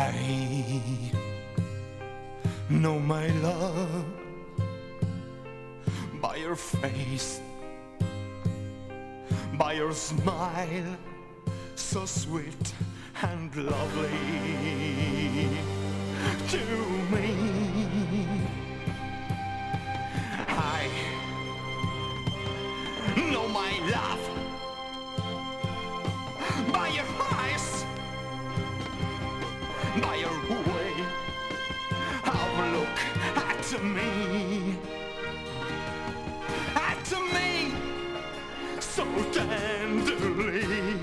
I know my love by your face, by your smile, so sweet and lovely to me. I know my love by your eyes, by your way of look at me, so tenderly.